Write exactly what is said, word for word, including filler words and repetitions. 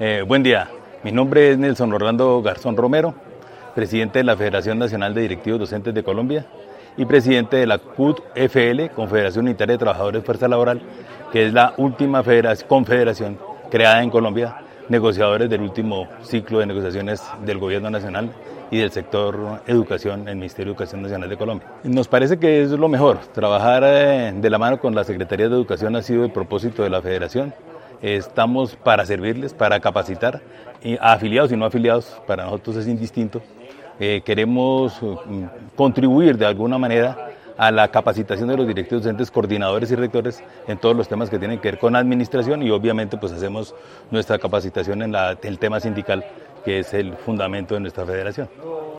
Eh, buen día, mi nombre es Nelson Orlando Garzón Romero, presidente de la Federación Nacional de Directivos Docentes de Colombia y presidente de la C U T F L, Confederación Unitaria de Trabajadores de Fuerza Laboral, que es la última confederación creada en Colombia, negociadores del último ciclo de negociaciones del Gobierno Nacional y del sector educación en el Ministerio de Educación Nacional de Colombia. Nos parece que es lo mejor, trabajar de la mano con la Secretaría de Educación ha sido el propósito de la Federación. Estamos para servirles, para capacitar a afiliados y no afiliados, para nosotros es indistinto. Eh, queremos um, contribuir de alguna manera a la capacitación de los directivos docentes, coordinadores y rectores en todos los temas que tienen que ver con administración y obviamente pues hacemos nuestra capacitación en la, el tema sindical, que es el fundamento de nuestra federación.